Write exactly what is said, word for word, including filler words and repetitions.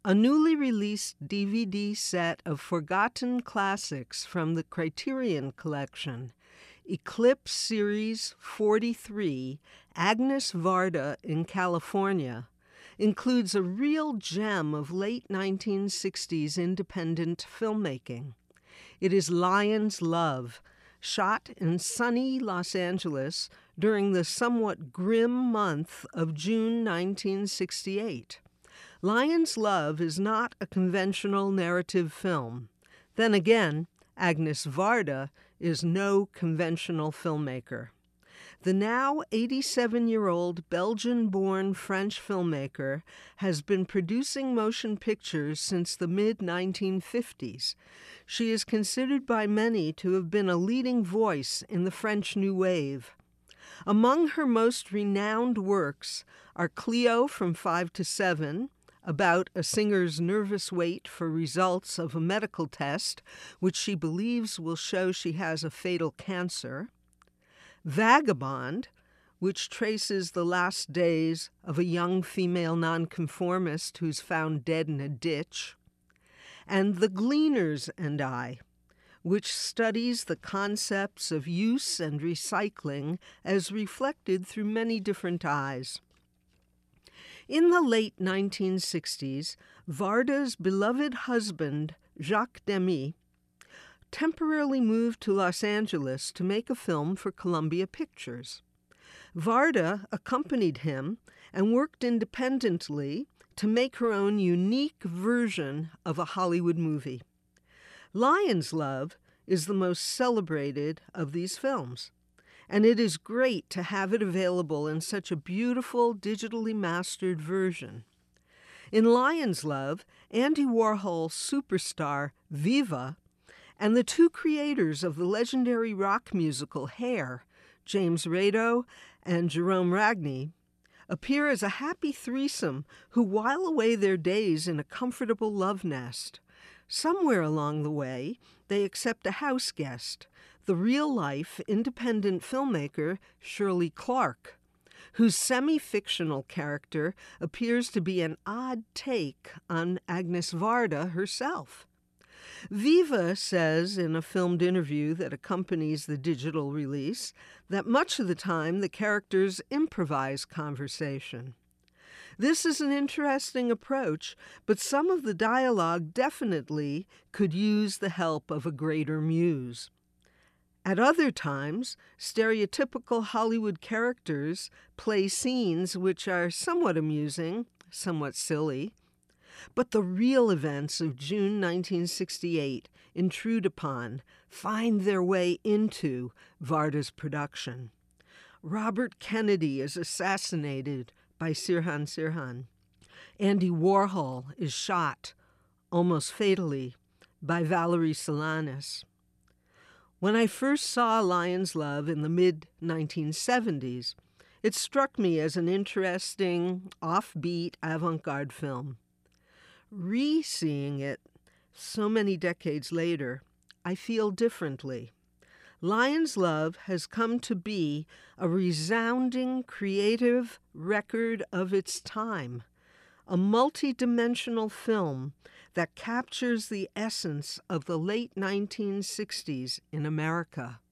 a newly released D V D set of forgotten classics from the Criterion Collection, Eclipse Series forty-three, Agnes Varda in California, includes a real gem of late nineteen sixties independent filmmaking. It is Lion's Love, shot in sunny Los Angeles during the somewhat grim month of June nineteen sixty-eight. Lion's Love is not a conventional narrative film. Then again, Agnes Varda is no conventional filmmaker. The now eighty-seven-year-old Belgian-born French filmmaker has been producing motion pictures since the mid nineteen fifties. She is considered by many to have been a leading voice in the French New Wave. Among her most renowned works are Cleo from five to seven, about a singer's nervous wait for results of a medical test, which she believes will show she has a fatal cancer; Vagabond, which traces the last days of a young female nonconformist who's found dead in a ditch; and The Gleaners and I, which studies the concepts of use and recycling as reflected through many different eyes. In the late nineteen sixties, Varda's beloved husband, Jacques Demy, temporarily moved to Los Angeles to make a film for Columbia Pictures. Varda accompanied him and worked independently to make her own unique version of a Hollywood movie. Lion's Love is the most celebrated of these films, and it is great to have it available in such a beautiful, digitally mastered version. In Lion's Love, Andy Warhol's superstar Viva and the two creators of the legendary rock musical Hair, James Rado and Jerome Ragni, appear as a happy threesome who while away their days in a comfortable love nest. Somewhere along the way, they accept a house guest, the real-life independent filmmaker Shirley Clarke, whose semi-fictional character appears to be an odd take on Agnes Varda herself. Viva says in a filmed interview that accompanies the digital release that much of the time the characters improvise conversation. This is an interesting approach, but some of the dialogue definitely could use the help of a greater muse. At other times, stereotypical Hollywood characters play scenes which are somewhat amusing, somewhat silly, but the real events of June nineteen sixty-eight intrude upon, find their way into Varda's production. Robert Kennedy is assassinated by Sirhan Sirhan. Andy Warhol is shot, almost fatally, by Valerie Solanas. When I first saw Lion's Love in the mid nineteen seventies, it struck me as an interesting, offbeat, avant-garde film. Re-seeing it so many decades later, I feel differently. Lion's Love has come to be a resounding creative record of its time, a multi-dimensional film that captures the essence of the late nineteen sixties in America.